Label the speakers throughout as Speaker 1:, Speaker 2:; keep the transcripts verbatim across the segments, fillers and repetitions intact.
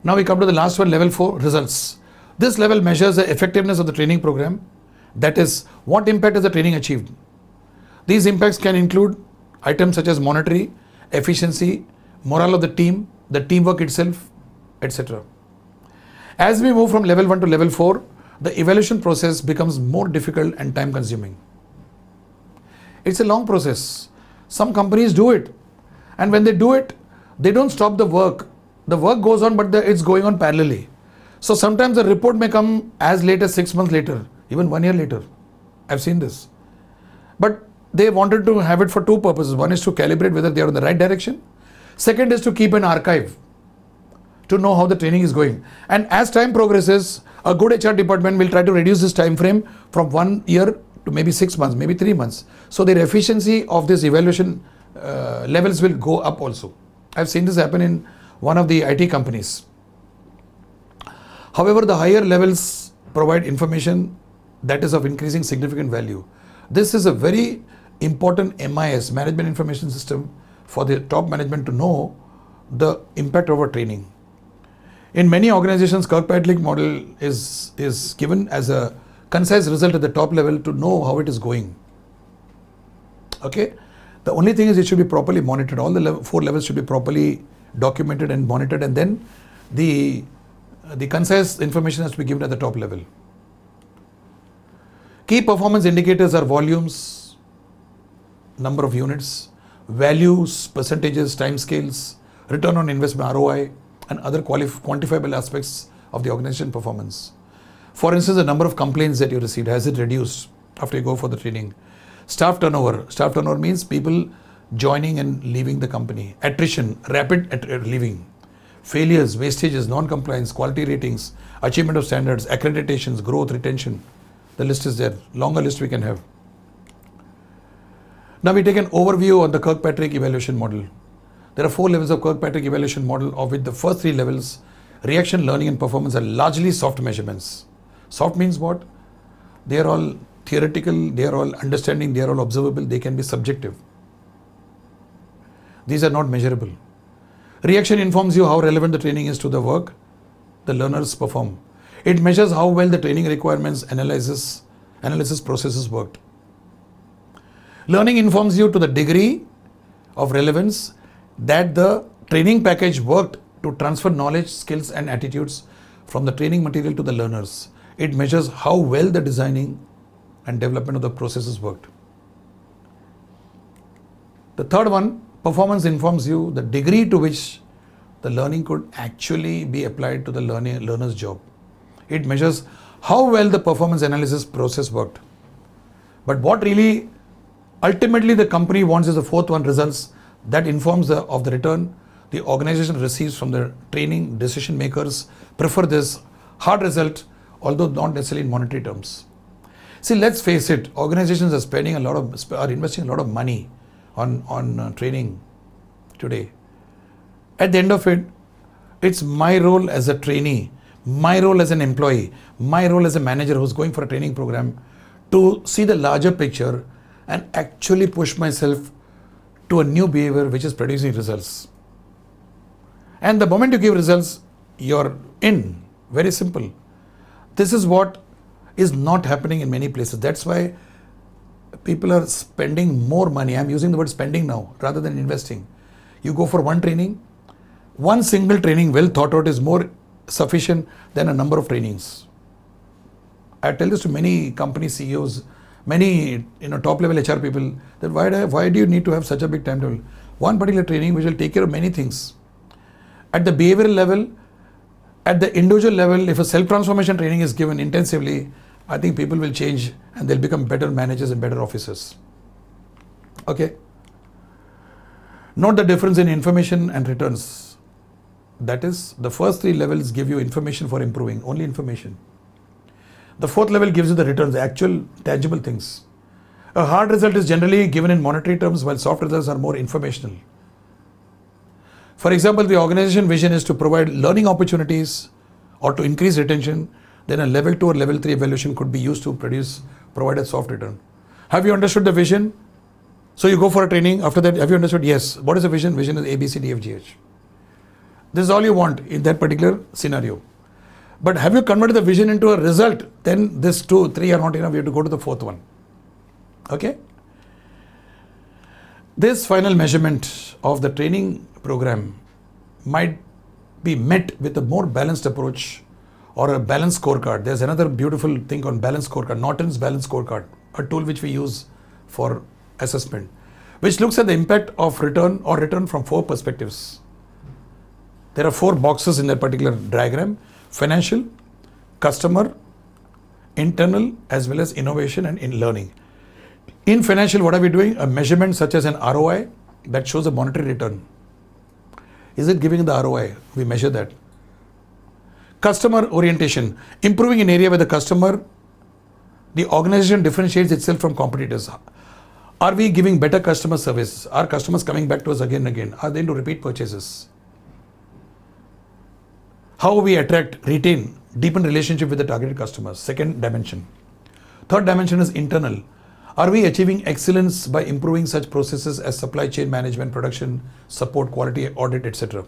Speaker 1: Now we come to the last one, level four, results. This level measures the effectiveness of the training program. That is, what impact has the training achieved? These impacts can include items such as monetary, efficiency, morale of the team, the teamwork itself, et cetera. As we move from level one to level four, the evaluation process becomes more difficult and time consuming. It's a long process. Some companies do it, and when they do it, they don't stop the work. The work goes on, but the, it's going on parallelly. So sometimes the report may come as late as six months later, even one year later. I've seen this. But they wanted to have it for two purposes. One is to calibrate whether they are in the right direction. Second is to keep an archive to know how the training is going. And as time progresses, a good H R department will try to reduce this time frame from one year to maybe six months, maybe three months. So their efficiency of this evaluation uh, levels will go up also. I've seen this happen in one of the I T companies. However, the higher levels provide information that is of increasing significant value. This is a very important M I S, Management Information System, for the top management to know the impact of our training. In many organizations, Kirkpatrick model is, is given as a concise result at the top level to know how it is going. Okay? The only thing is it should be properly monitored. All the level, four levels should be properly documented and monitored, and then the, the concise information has to be given at the top level. Key performance indicators are volumes, number of units, values, percentages, time scales, return on investment, R O I, and other quantifiable aspects of the organization performance. For instance, the number of complaints that you received, has it reduced after you go for the training? Staff turnover. Staff turnover means people joining and leaving the company. Attrition, rapid att leaving. Failures, wastages, non-compliance, quality ratings, achievement of standards, accreditations, growth, retention. The list is there. Longer list we can have. Now we take an overview on the Kirkpatrick evaluation model. There are four levels of Kirkpatrick evaluation model, of which the first three levels, reaction, learning and performance, are largely soft measurements. Soft means what? They are all theoretical, they are all understanding, they are all observable, they can be subjective. These are not measurable. Reaction informs you how relevant the training is to the work the learners perform. It measures how well the training requirements analysis, analysis processes worked. Learning informs you to the degree of relevance that the training package worked to transfer knowledge, skills and attitudes from the training material to the learners. It measures how well the designing and development of the processes worked. The third one, performance informs you the degree to which the learning could actually be applied to the learning, learner's job. It measures how well the performance analysis process worked. But what really ultimately the company wants is the fourth one, results, that informs the, of the return the organization receives from the training. Decision makers prefer this hard result, although not necessarily in monetary terms. See, let's face it, organizations are spending a lot of, are investing a lot of money on, on uh, training today. At the end of it, it's my role as a trainee, my role as an employee, my role as a manager who's going for a training program to see the larger picture and actually push myself to a new behavior which is producing results. And the moment you give results, you're in. Very simple. This is what is not happening in many places. That's why people are spending more money. I'm using the word spending now rather than investing. You go for one training, one single training well thought out is more sufficient than a number of trainings. I tell this to many company C E Os, many you know top level H R people, that why do, I, why do you need to have such a big timetable? One particular training which will take care of many things. At the behavioral level, at the individual level, if a self-transformation training is given intensively, I think people will change and they'll become better managers and better officers. Okay. Note the difference in information and returns. That is, the first three levels give you information for improving, only information. The fourth level gives you the returns, the actual tangible things. A hard result is generally given in monetary terms, while soft results are more informational. For example, the organization vision is to provide learning opportunities or to increase retention, then a level two or level three evaluation could be used to produce, provide a soft return. Have you understood the vision? So you go for a training, after that, have you understood? Yes. What is the vision? Vision is A, B, C, D, F, G, H. This is all you want in that particular scenario. But have you converted the vision into a result? Then this two, three are not enough. You have to go to the fourth one. Okay? This final measurement of the training program might be met with a more balanced approach or a balanced scorecard. There's another beautiful thing on balanced scorecard, Norton's balanced scorecard, a tool which we use for assessment, which looks at the impact of return or return from four perspectives. There are four boxes in that particular diagram: financial, customer, internal, as well as innovation and in learning. In financial, what are we doing? A measurement such as an R O I that shows a monetary return. Is it giving the R O I? We measure that. Customer orientation, improving an area where the customer, the organization differentiates itself from competitors. Are we giving better customer service? Are customers coming back to us again and again? Are they into repeat purchases? How we attract, retain, deepen relationship with the targeted customers. Second dimension. Third dimension is internal. Are we achieving excellence by improving such processes as supply chain management, production, support, quality, audit, et cetera?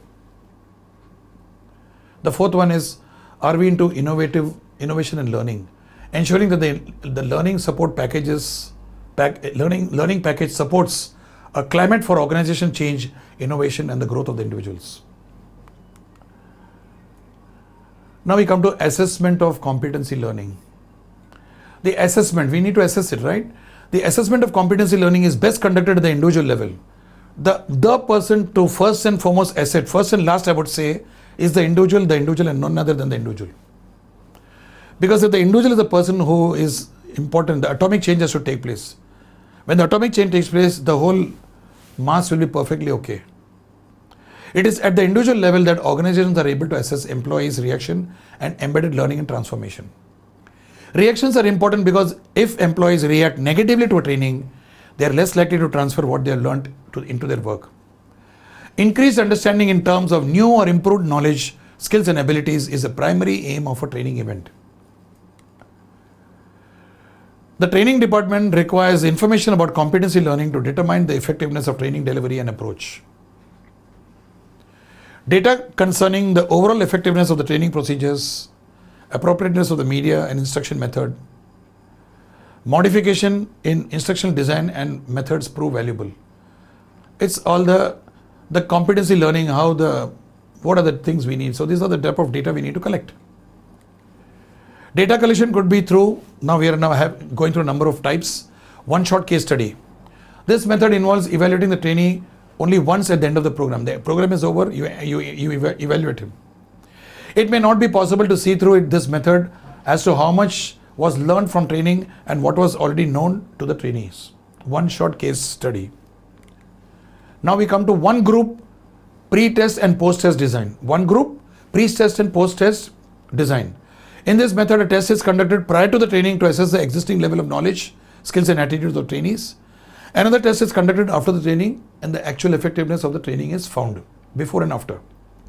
Speaker 1: The fourth one is, are we into innovative innovation and learning, ensuring that the, the learning support packages, pack, learning learning package supports a climate for organization change, innovation, and the growth of the individuals. Now we come to assessment of competency learning. The assessment, we need to assess it, right? The assessment of competency learning is best conducted at the individual level. The, the person to first and foremost assess, first and last I would say, is the individual, the individual and none other than the individual. Because if the individual is the person who is important, the atomic change has to take place. When the atomic change takes place, the whole mass will be perfectly okay. It is at the individual level that organizations are able to assess employees' reaction and embedded learning and transformation. Reactions are important because if employees react negatively to a training, they are less likely to transfer what they have learned to, into their work. Increased understanding in terms of new or improved knowledge, skills and abilities is a primary aim of a training event. The training department requires information about competency learning to determine the effectiveness of training delivery and approach. Data concerning the overall effectiveness of the training procedures, appropriateness of the media and instruction method, modification in instructional design and methods prove valuable. It's all the the competency learning, how the, what are the things we need. So these are the type of data we need to collect. Data collection could be through, now we are now have, going through a number of types. One shot case study. This method involves evaluating the trainee only once at the end of the program. The program is over, you, you, you eva evaluate him. It may not be possible to see through it, this method as to how much was learned from training and what was already known to the trainees. One shot case study. Now we come to one group pre-test and post-test design. One group pre-test and post-test design. In this method, a test is conducted prior to the training to assess the existing level of knowledge, skills and attitudes of trainees. Another test is conducted after the training and the actual effectiveness of the training is found before and after.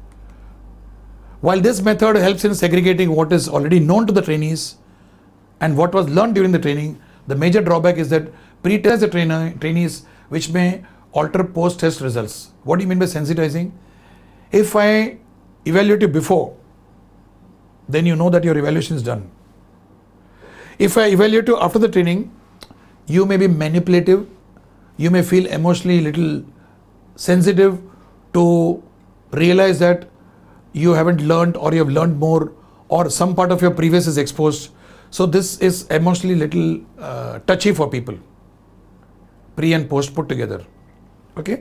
Speaker 1: While this method helps in segregating what is already known to the trainees and what was learned during the training, the major drawback is that pre-test the trainer, trainees which may alter post-test results. What do you mean by sensitizing? If I evaluate you before, then you know that your evaluation is done. If I evaluate you after the training, you may be manipulative, you may feel emotionally little sensitive to realize that you haven't learned or you have learned more or some part of your previous is exposed. So this is emotionally little uh, touchy for people, pre and post put together. Okay.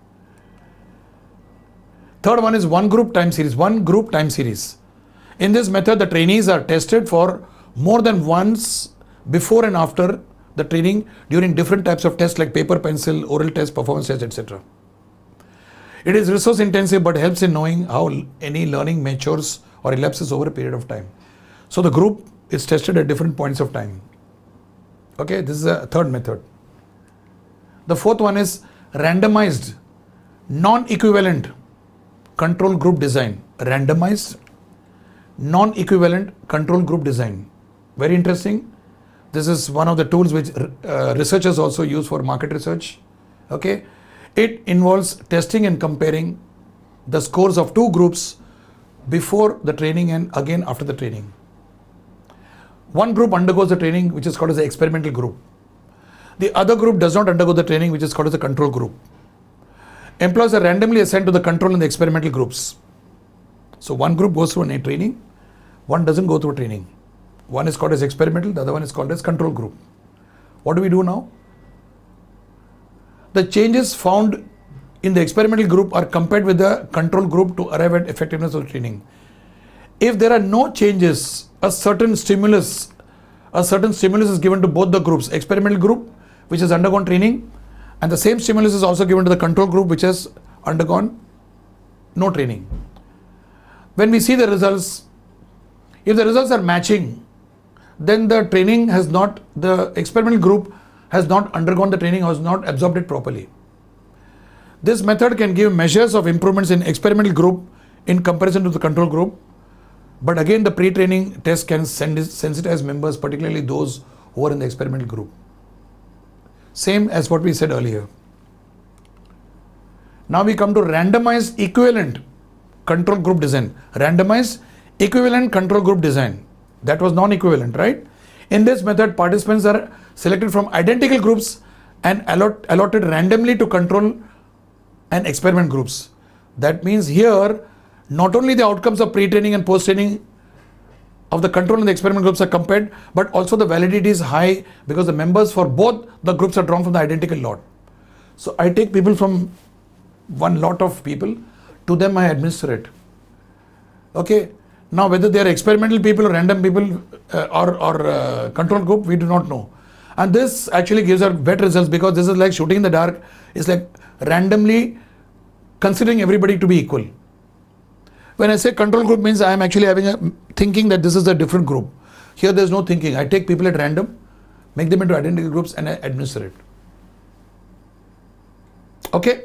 Speaker 1: Third one is one group time series, one group time series. In this method, the trainees are tested for more than once before and after the training during different types of tests like paper, pencil, oral test, performance test, et cetera. It is resource intensive but helps in knowing how any learning matures or elapses over a period of time. So the group is tested at different points of time. Okay, this is a third method. The fourth one is randomized, non-equivalent control group design. Randomized, non-equivalent control group design. Very interesting. This is one of the tools which uh, researchers also use for market research. Okay, it involves testing and comparing the scores of two groups before the training and again after the training. One group undergoes the training, which is called as the experimental group. The other group does not undergo the training, which is called as the control group. Employees are randomly assigned to the control and the experimental groups. So one group goes through a training, one doesn't go through a training. One is called as experimental, the other one is called as control group. What do we do now? The changes found in the experimental group are compared with the control group to arrive at effectiveness of the training. If there are no changes, a certain stimulus, a certain stimulus is given to both the groups, experimental group, which has undergone training, and the same stimulus is also given to the control group, which has undergone no training. When we see the results, if the results are matching, then the training has not, the experimental group has not undergone the training, has not absorbed it properly. This method can give measures of improvements in experimental group in comparison to the control group. But again, the pre-training test can sensitize members, particularly those who are in the experimental group. Same as what we said earlier. Now we come to randomized equivalent control group design. Randomized equivalent control group design. That was non-equivalent, right? In this method, participants are selected from identical groups and allot, allotted randomly to control and experiment groups. That means here, not only the outcomes of pre-training and post-training of the control and the experiment groups are compared, but also the validity is high because the members for both the groups are drawn from the identical lot. So I take people from one lot of people, to them I administer it. Okay. Now whether they are experimental people or random people uh, or, or uh, control group, we do not know. And this actually gives us better results because this is like shooting in the dark. It's like randomly considering everybody to be equal. When I say control group means I am actually having a thinking that this is a different group. Here there is no thinking. I take people at random, make them into identical groups and I administer it. Okay.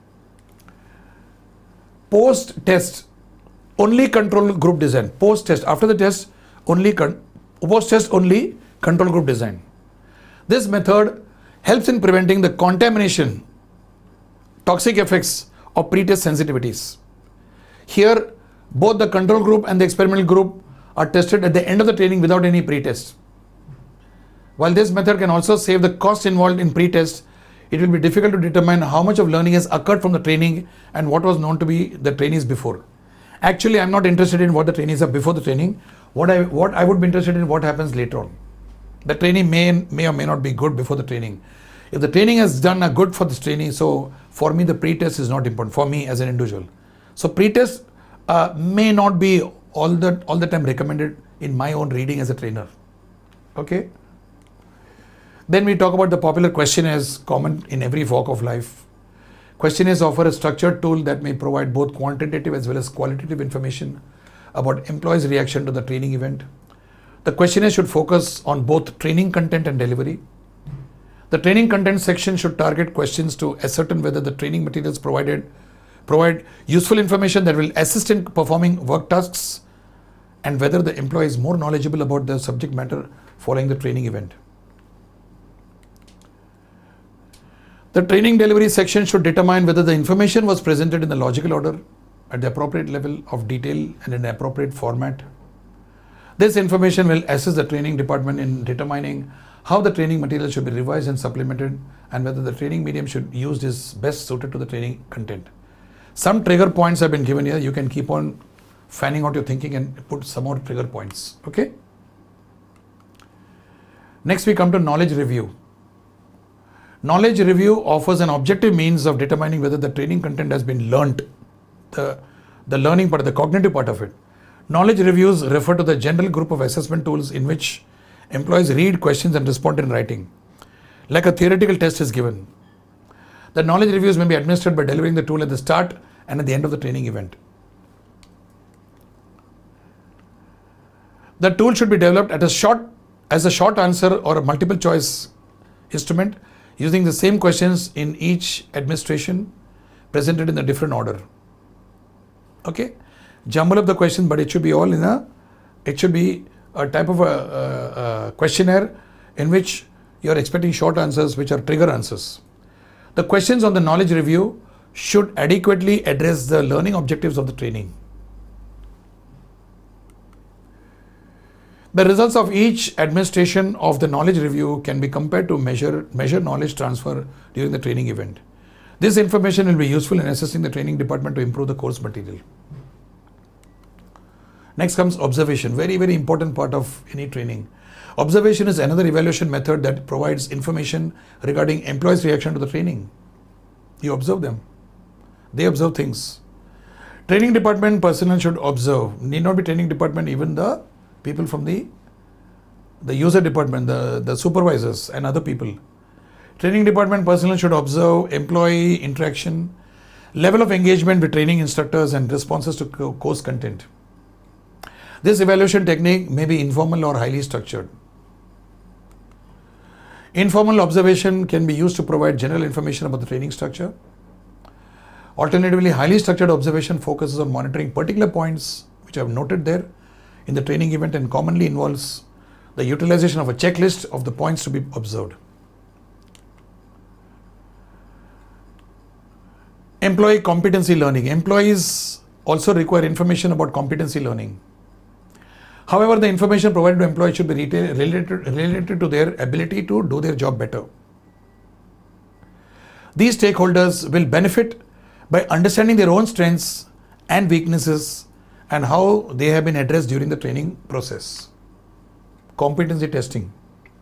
Speaker 1: Post-test, only control group design. Post-test, after the test, only con post-test only control group design. This method helps in preventing the contamination, toxic effects of pre-test sensitivities. Here, both the control group and the experimental group are tested at the end of the training without any pre-test. While this method can also save the cost involved in pre-test, it will be difficult to determine how much of learning has occurred from the training and what was known to be the trainees before. Actually, I'm not interested in what the trainees are before the training. What I, what I would be interested in what happens later on. The training may, may or may not be good before the training. If the training has done a good for this trainee, so for me the pre-test is not important, for me as an individual. So pre-test uh, may not be all the, all the time recommended in my own reading as a trainer. Okay. Then we talk about the popular questionnaires common in every walk of life. Questionnaires offer a structured tool that may provide both quantitative as well as qualitative information about employees' reaction to the training event. The questionnaire should focus on both training content and delivery. The training content section should target questions to ascertain whether the training materials provided provide useful information that will assist in performing work tasks and whether the employee is more knowledgeable about the subject matter following the training event. The training delivery section should determine whether the information was presented in the logical order, at the appropriate level of detail and in an appropriate format. This information will assist the training department in determining how the training material should be revised and supplemented and whether the training medium should be used is best suited to the training content. Some trigger points have been given here. You can keep on fanning out your thinking and put some more trigger points. Okay. Next we come to knowledge review. Knowledge review offers an objective means of determining whether the training content has been learnt, the, the learning part, the cognitive part of it. Knowledge reviews refer to the general group of assessment tools in which employees read questions and respond in writing, like a theoretical test is given. The knowledge reviews may be administered by delivering the tool at the start and at the end of the training event. The tool should be developed at a short, as a short answer or a multiple choice instrument using the same questions in each administration presented in a different order. Okay. Jumble up the question, but it should be all in a, it should be a type of a, a, a questionnaire in which you are expecting short answers which are trigger answers. The questions on the knowledge review should adequately address the learning objectives of the training. The results of each administration of the knowledge review can be compared to measure, measure knowledge transfer during the training event. This information will be useful in assisting the training department to improve the course material. Next comes observation, very, very important part of any training. Observation is another evaluation method that provides information regarding employees' reaction to the training. You observe them. They observe things. Training department personnel should observe. Need not be training department, even the people from the, the user department, the, the supervisors and other people. Training department personnel should observe employee interaction, level of engagement with training instructors and responses to course content. This evaluation technique may be informal or highly structured. Informal observation can be used to provide general information about the training structure. Alternatively, highly structured observation focuses on monitoring particular points which I have noted there in the training event and commonly involves the utilization of a checklist of the points to be observed. Employee competency learning. Employees also require information about competency learning. However, the information provided to employees should be related, related to their ability to do their job better. These stakeholders will benefit by understanding their own strengths and weaknesses and how they have been addressed during the training process. Competency testing.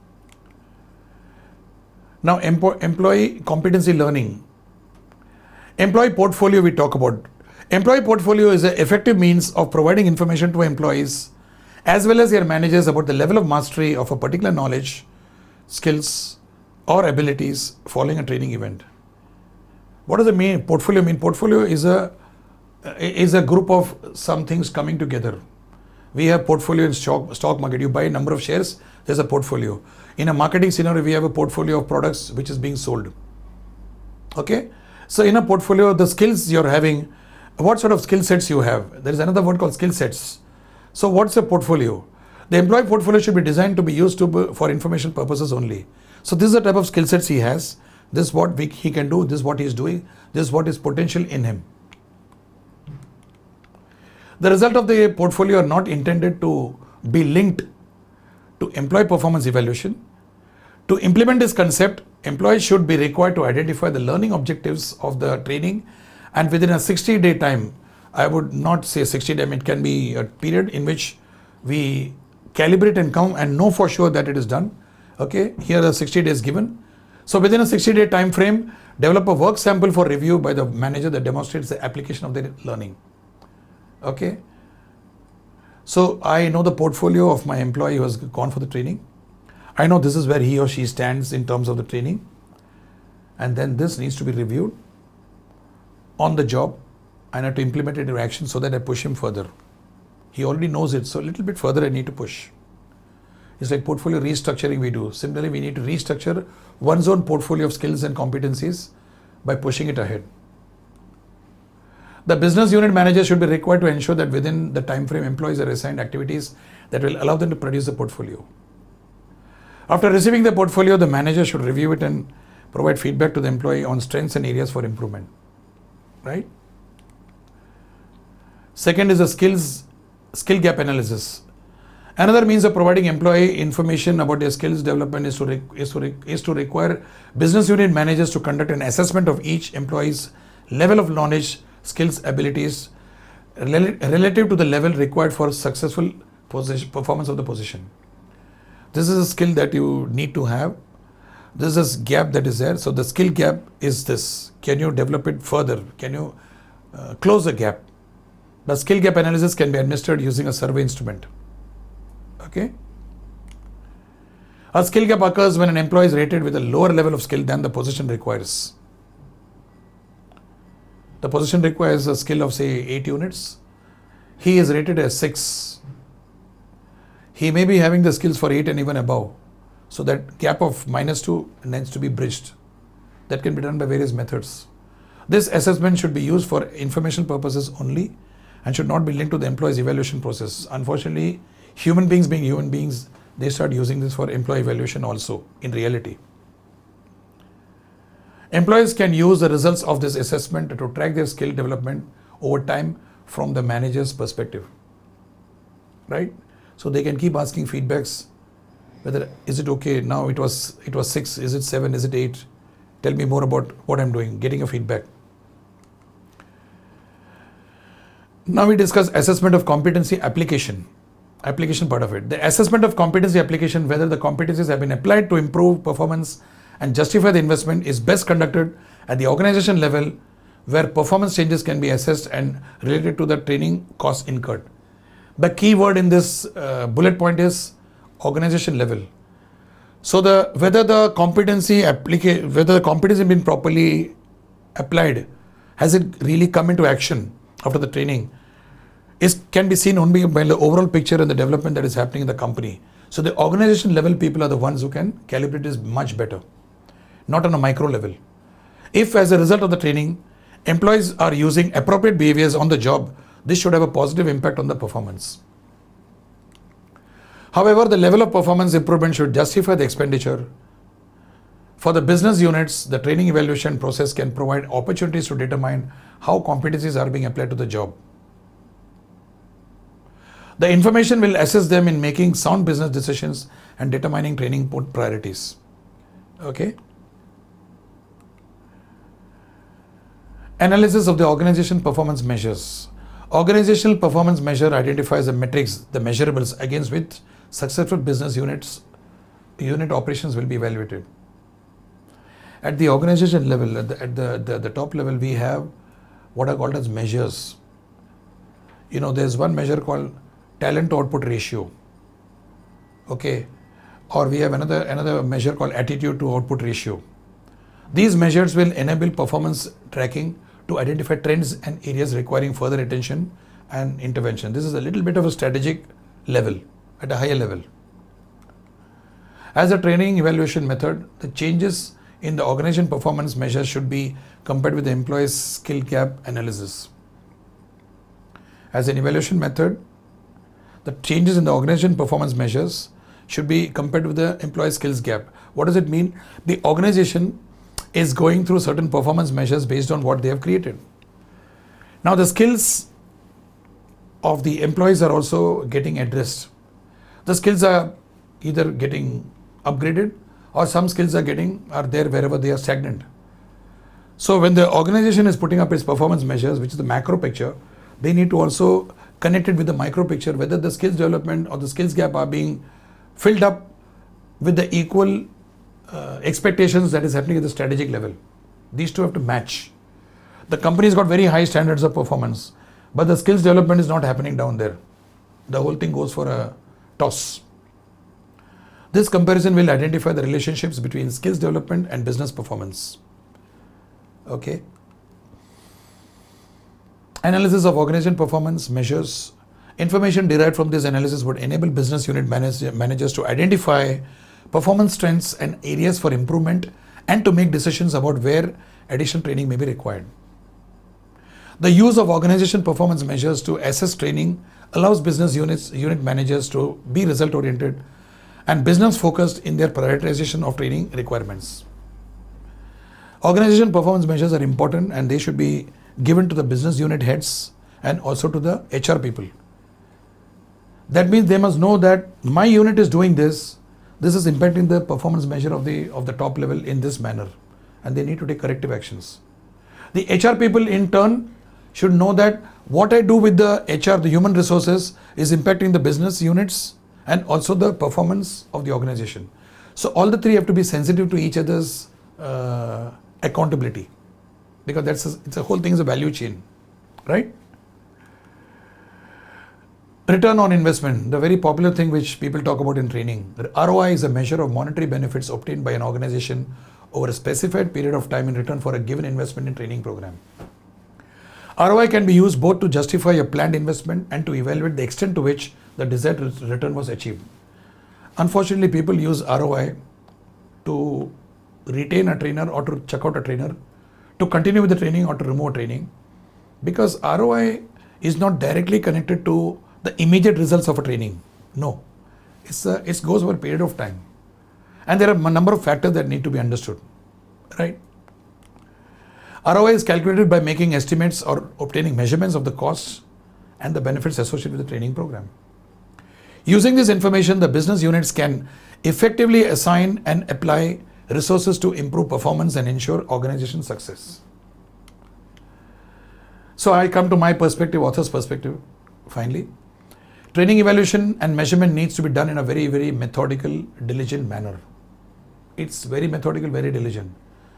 Speaker 1: Now, employee competency learning. Employee portfolio we talk about. Employee portfolio is an effective means of providing information to employees as well as their managers about the level of mastery of a particular knowledge, skills or abilities following a training event. What does the mean portfolio mean? Portfolio is a is a group of some things coming together. We have portfolio in stock, stock market. You buy a number of shares, there's a portfolio. In a marketing scenario, we have a portfolio of products which is being sold. Okay. So in a portfolio, the skills you're having, what sort of skill sets you have? There is another word called skill sets. So what's a portfolio? The employee portfolio should be designed to be used to for information purposes only. So this is the type of skill sets he has. This is what we, he can do. This is what he is doing. This is what is potential in him. The result of the portfolio are not intended to be linked to employee performance evaluation. To implement this concept, employees should be required to identify the learning objectives of the training, and within a sixty day time, I would not say sixty days, it can be a period in which we calibrate and come and know for sure that it is done. Okay, here are sixty days given. So within a sixty day time frame, develop a work sample for review by the manager that demonstrates the application of their learning. Okay. So I know the portfolio of my employee who has gone for the training. I know this is where he or she stands in terms of the training. And then this needs to be reviewed on the job. I have to implement it in action so that I push him further. He already knows it, so a little bit further I need to push. It's like portfolio restructuring we do. Similarly, we need to restructure one's own portfolio of skills and competencies by pushing it ahead. The business unit manager should be required to ensure that within the time frame, employees are assigned activities that will allow them to produce the portfolio. After receiving the portfolio, the manager should review it and provide feedback to the employee on strengths and areas for improvement. Right? Second is the skills, skill gap analysis. Another means of providing employee information about their skills development is to, is, to is to require business unit managers to conduct an assessment of each employee's level of knowledge, skills, abilities rel relative to the level required for successful position, performance of the position. This is a skill that you need to have. This is a gap that is there. So the skill gap is this. Can you develop it further? Can you uh, close the gap? The skill gap analysis can be administered using a survey instrument. Okay. A skill gap occurs when an employee is rated with a lower level of skill than the position requires. The position requires a skill of say eight units. He is rated as six. He may be having the skills for eight and even above. So that gap of minus two needs to be bridged. That can be done by various methods. This assessment should be used for informational purposes only and should not be linked to the employee's evaluation process. Unfortunately, human beings being human beings, they start using this for employee evaluation also in reality. Employees can use the results of this assessment to track their skill development over time from the manager's perspective, right? So they can keep asking feedbacks, whether is it okay now, it was it was six, is it seven, is it eight? Tell me more about what I'm doing, getting a feedback. Now we discuss assessment of competency application, application part of it. The assessment of competency application, whether the competencies have been applied to improve performance and justify the investment, is best conducted at the organization level, where performance changes can be assessed and related to the training costs incurred. The key word in this uh, bullet point is organization level. So the whether the competency applica- whether the competency has been properly applied, has it really come into action after the training, is can be seen only by the overall picture and the development that is happening in the company. So the organization level people are the ones who can calibrate this much better, not on a micro level. If as a result of the training, employees are using appropriate behaviors on the job, this should have a positive impact on the performance. However, the level of performance improvement should justify the expenditure. For the business units, the training evaluation process can provide opportunities to determine how competencies are being applied to the job. The information will assist them in making sound business decisions and determining training priorities. Okay. Analysis of the organization performance measures. Organizational performance measure identifies the metrics, the measurables against which successful business units, unit operations will be evaluated. At the organization level, at the, at the, the, the top level, we have what are called as measures. You know, there's one measure called talent to output ratio. Okay. Or we have another, another measure called attitude to output ratio. These measures will enable performance tracking to identify trends and areas requiring further attention and intervention. This is a little bit of a strategic level, at a higher level. As a training evaluation method, the changes in the organization performance measures should be compared with the employee's skill gap analysis. As an evaluation method, the changes in the organization performance measures should be compared with the employee skills gap. What does it mean? The organization is going through certain performance measures based on what they have created. Now the skills of the employees are also getting addressed. The skills are either getting upgraded or some skills are getting are there wherever they are stagnant. So when the organization is putting up its performance measures, which is the macro picture, they need to also connect it with the micro picture, whether the skills development or the skills gap are being filled up with the equal uh, expectations that is happening at the strategic level. These two have to match. The company's got very high standards of performance, but the skills development is not happening down there. The whole thing goes for a toss. This comparison will identify the relationships between skills development and business performance. Okay. Analysis of organization performance measures. Information derived from this analysis would enable business unit manage, managers to identify performance strengths and areas for improvement and to make decisions about where additional training may be required. The use of organization performance measures to assess training allows business units, unit managers to be result oriented and business focused in their prioritization of training requirements. Organization performance measures are important and they should be given to the business unit heads and also to the H R people. That means they must know that my unit is doing this, this is impacting the performance measure of the of the top level in this manner, and they need to take corrective actions. The H R people in turn should know that what I do with the H R, the human resources, is impacting the business units and also the performance of the organization. So all the three have to be sensitive to each other's uh, accountability, because that's a, it's a whole thing is a value chain, right? Return on investment, the very popular thing which people talk about in training. The R O I is a measure of monetary benefits obtained by an organization over a specified period of time in return for a given investment in training program. R O I can be used both to justify a planned investment and to evaluate the extent to which the desired return was achieved. Unfortunately, people use R O I to retain a trainer or to check out a trainer, to continue with the training or to remove training, because R O I is not directly connected to the immediate results of a training. No, it's a, it goes over a period of time. And there are a number of factors that need to be understood, right? R O I is calculated by making estimates or obtaining measurements of the costs and the benefits associated with the training program. Using this information, the business units can effectively assign and apply resources to improve performance and ensure organization success. So I come to my perspective, author's perspective, finally. Training evaluation and measurement needs to be done in a very, very methodical, diligent manner. It's very methodical, very diligent.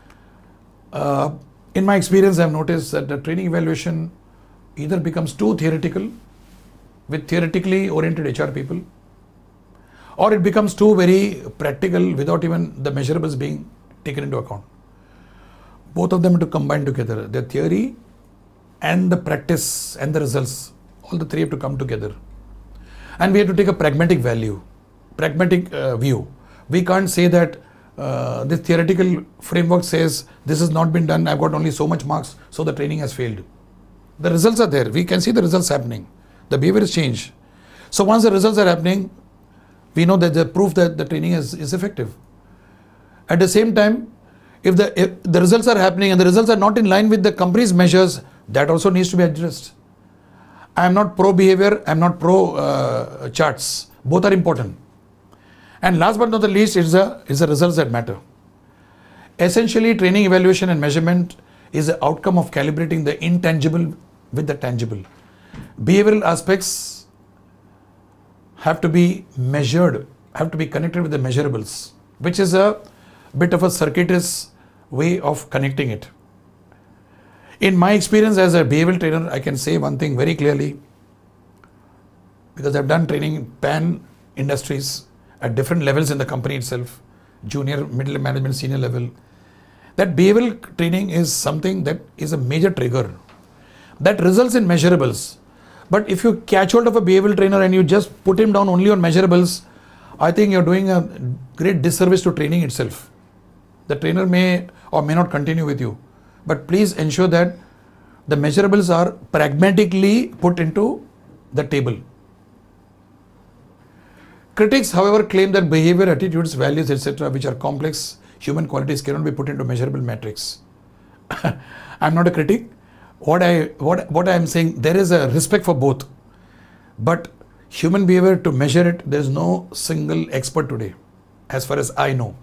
Speaker 1: Uh, in my experience, I've noticed that the training evaluation either becomes too theoretical with theoretically oriented H R people, or it becomes too very practical without even the measurables being taken into account. Both of them have to combine together. The theory and the practice and the results, all the three have to come together. And we have to take a pragmatic value, pragmatic uh, view. We can't say that uh, this theoretical framework says this has not been done, I've got only so much marks, so the training has failed. The results are there. We can see the results happening. The behavior is changed. So once the results are happening, we know that the proof that the training is, is effective. At the same time, if the, if the results are happening and the results are not in line with the company's measures, that also needs to be addressed. I am not pro behavior, I am not pro uh, charts. Both are important. And last but not the least, it's the, it's the results that matter. Essentially, training evaluation and measurement is the outcome of calibrating the intangible with the tangible. Behavioral aspects have to be measured, have to be connected with the measurables, which is a bit of a circuitous way of connecting it. In my experience as a behavioral trainer, I can say one thing very clearly, because I've done training in pan industries at different levels in the company itself, junior, middle management, senior level, that behavioral training is something that is a major trigger that results in measurables. But if you catch hold of a behavioral trainer and you just put him down only on measurables, I think you're doing a great disservice to training itself. The trainer may or may not continue with you, but please ensure that the measurables are pragmatically put into the table. Critics, however, claim that behavior, attitudes, values, et cetera, which are complex human qualities, cannot be put into measurable metrics. I'm not a critic. What I what what I am saying, there is a respect for both, but human behavior, to measure it, there is no single expert today, as far as I know.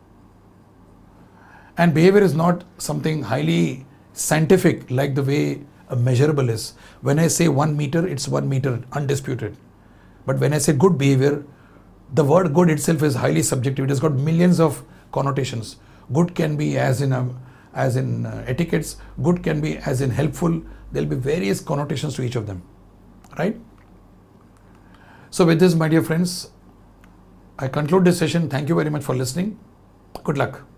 Speaker 1: And behavior is not something highly scientific like the way a measurable is. When I say one meter, it's one meter, undisputed. But when I say good behavior, the word good itself is highly subjective. It has got millions of connotations. Good can be as in a, as in uh, etiquettes. Good can be as in helpful. There will be various connotations to each of them, right? So with this, my dear friends, I conclude this session. Thank you very much for listening. Good luck.